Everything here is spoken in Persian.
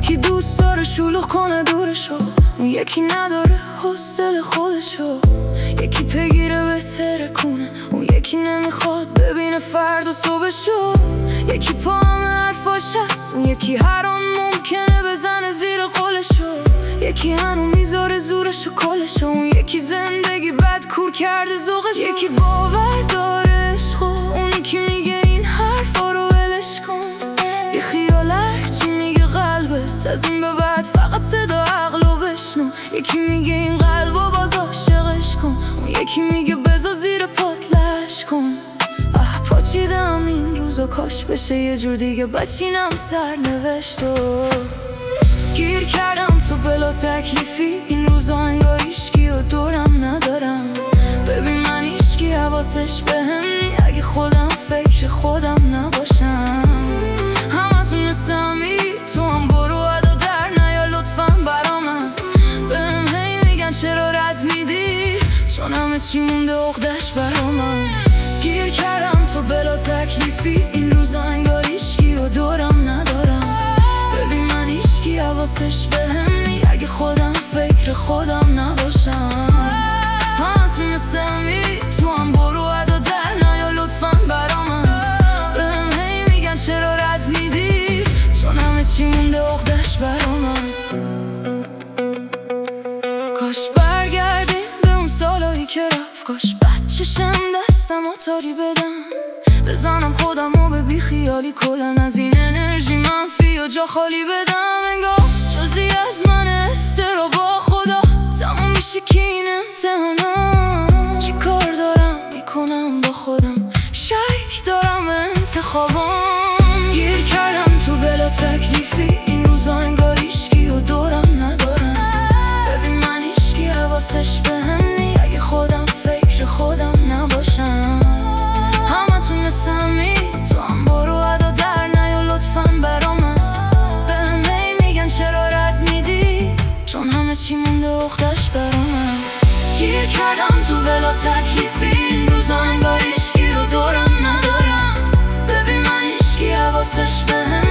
یکی دوست داره شلوغ کنه دورشو، اون یکی نداره حوصله خودشو. یکی پیگیره بهتره کنه، اون یکی نمیخواد ببینه فردا صبحشو. یکی پا همه حرفاش هست، اون یکی هر آن ممکنه بزنه زیر قولشو. یکی هنو میذاره زورشو کلشو، اون یکی زندگی بد کور کرده ذوقشو. یکی باور داره عشقو، اون یکی میگه این حرفا رو ولش کن. بی خیال هرچی میگه قلبت، از این به بعد فقط صدا عقلو بشنو. یکی میگه این قلبو باز عاشقش کن، اون یکی میگه بذار زیر پات لش کن. پاچیدم این روزا، کاش بشه یه جور دیگه بچینم سرنوشتو. گیر کردم تو بلا تکلیفی، این روزا انگار هیچکی و دورم ندارم. ببین من هیچکی حواسش بهم نی، اگه خودم فکر خودم نباشم. همتون مثل همی، تو هم برو ادا در نیا لطفا برا من. بهم هی میگن چرا رد میدی، چون همه چی مونده عقدش برا من. گیر کردم تو بلا تکلیفی، این روزا انگار هیچکی و دورم ندارم. ببین من هیچکی حواسش بهم نی، اگه خودم فکر خودم نباشم. همتون مثل همی، تو هم برو ادا در نیا لطفا برا من. بهم هی میگن چرا رد میدی، چون همه چی مونده عقدش برا من. کاش برگردیم به اون سالایی که رفت، کاش بچشم دستم آتاری بدم. بزنم خودم و به بی خیالی کلن از این انرژی منفی و جا خالی بدم. انگار جزی از من استرا با خدا تموم میشه که این امتحانم. چی کار دارم میکنم با خودم، شک دارم به انتخابم. گیر کردم تو بلا تکلیفی، این روزا انگار هیچکی و دورم ندارم. ببین من هیچکی حواسش بهم نی، اگه خودم فکر خودم نباشم. همتون مثل همی، تو هم برو ادا در نیا لطفا برا من. بهم هی میگن چرا رد میدی، چون همه چی مونده عقدش برا من. گیر کردم تو بلا تکلیفی، این روزا انگار هیچکی و دورم ندارم. ببین من هیچکی حواسش بهم